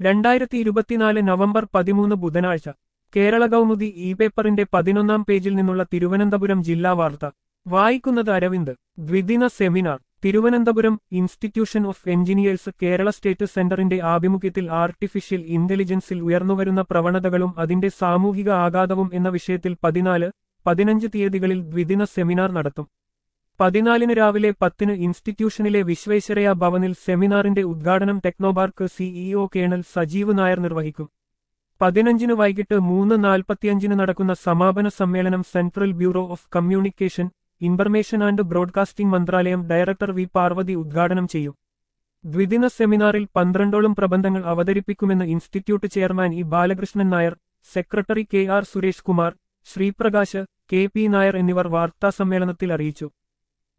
2024 November 13 ബുധനാഴ്ച Kerala Kaumudi E പേപ്പറിന്റെ 11-ാം പേജിൽ നിന്നുള്ള തിരുവനന്തപുരം ജില്ലാ വാർത്ത വായിക്കുന്നത് അരവിന്ദ്. ദ്വിദിന seminar Thiruvananthapuram institution of engineers Kerala state സെന്ററിന്റെ ആഭിമുഖ്യത്തിൽ ആർട്ടിഫിഷ്യൽ ഇന്റലിജൻസിൽ ഉയർന്നുവരുന്ന പ്രവണതകളും അതിന്റെ സാമൂഹിക ആഘാതവും എന്ന വിഷയത്തിൽ 14, 15 തീയതികളിൽ ദ്വിദിന സെമിനാർ നടത്തും. 14 രാവിലെ 10 ഇൻസ്റ്റിറ്റ്യൂഷനിലെ വിശ്വേശ്വരയ്യ ഭവനിൽ സെമിനാറിന്റെ ഉദ്ഘാടനം ടെക്നോപാർക്ക് സിഇഒ കേണൽ സജീവ് നായർ നിർവഹിക്കും. 15 വൈകിട്ട് 3:45 നടക്കുന്ന സമാപന സമ്മേളനം central bureau of communication, information and broadcasting മന്ത്രാലയം ഡയറക്ടർ വി പാർവതി ഉദ്ഘാടനം ചെയ്യും. ദ്വിദിന സെമിനാറിൽ 12ഓളം പ്രബന്ധങ്ങൾ അവതരിപ്പിക്കുമെന്ന് institute chairman E Balakrishnan Nair, secretary K R Suresh Kumar, Sreeprakash, K P Nair എന്നിവർ വാർത്താസമ്മേളനത്തിൽ അറിയിച്ചു.